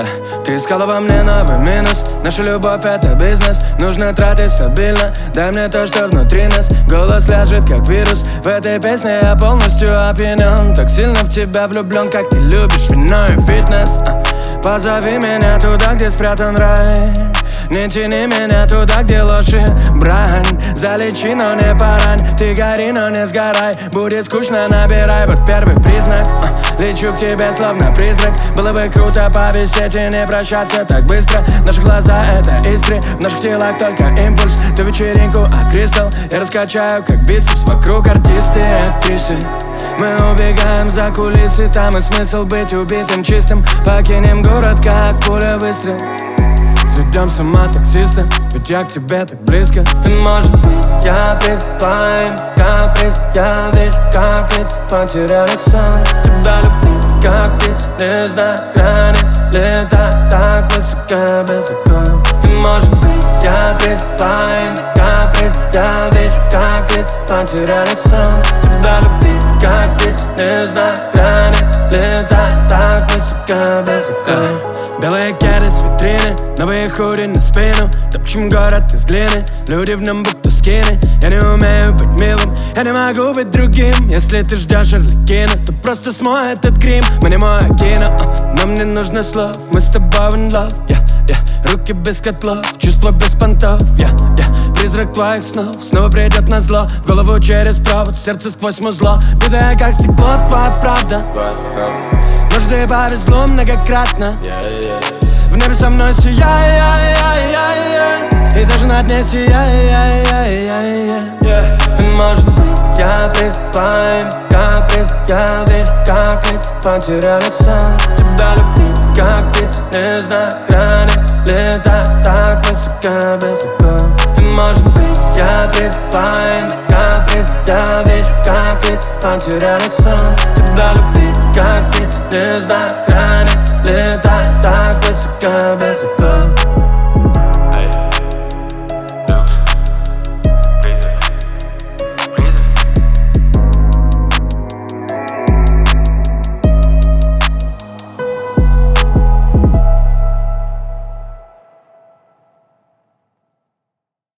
Ты искала во мне новый минус. Наша любовь — это бизнес. Нужно тратить стабильно. Дай мне то, что внутри нас. Голос ляжет, как вирус. В этой песне я полностью опьянен. Так сильно в тебя влюблен, как ты любишь вино и фитнес. Позови меня туда, где спрятан рай. Не тяни меня туда, где ложь и брань. Залечи, но не порань. Ты гори, но не сгорай. Будет скучно, набирай, вот первый признак. Лечу к тебе, словно призрак. Было бы круто повисеть и не прощаться так быстро. Наши глаза — это искры, в наших телах только импульс. Ты вечеринку от Кристал. Я раскачаю, как бицепс, вокруг артисты и актрисы. Мы убегаем за кулисы, там и смысл быть убитым чистым. Покинем город, как пуля выстрел. Сведем с ума таксиста, ведь я к тебе так близко. И может быть я приступаю, каприз. Я вижу, как лица потеряли сон. Тебя любить, как птица, не знаю границ. Летать так высоко, без оков. И может быть я приступаю, каприз. Я вижу, как лица потеряли сон. Тебя любить, как птица, не знаю границ. Летать так высоко, без оков. Белые кеды с витрины, новые худи на спину. Топчем город из глины, люди в нем будто скины. Я не умею быть милым, я не могу быть другим. Если ты ждешь Арлекина, то просто смой этот грим. Мы не мое кино, нам не нужно слов. Мы с тобой in love, руки без котлов, чувства без понтов, Призрак твоих снов снова придет на зло. В голову через провод, сердце сквозь музло. Битая как стекло, твоя правда. Может, и повезло многократно. В небе со мной сияй, и даже на дне сияй. Может быть я приступаю, каприз. Я вижу, как лица потеряли сон. Тебя любить, как птица, не знаю границ. Летать так высоко, без оков. И может быть я приступаю, каприз. Я вижу, как лица потеряли сон. Тебя любить, как птица, не знаю границ. Летать так высоко, без оков.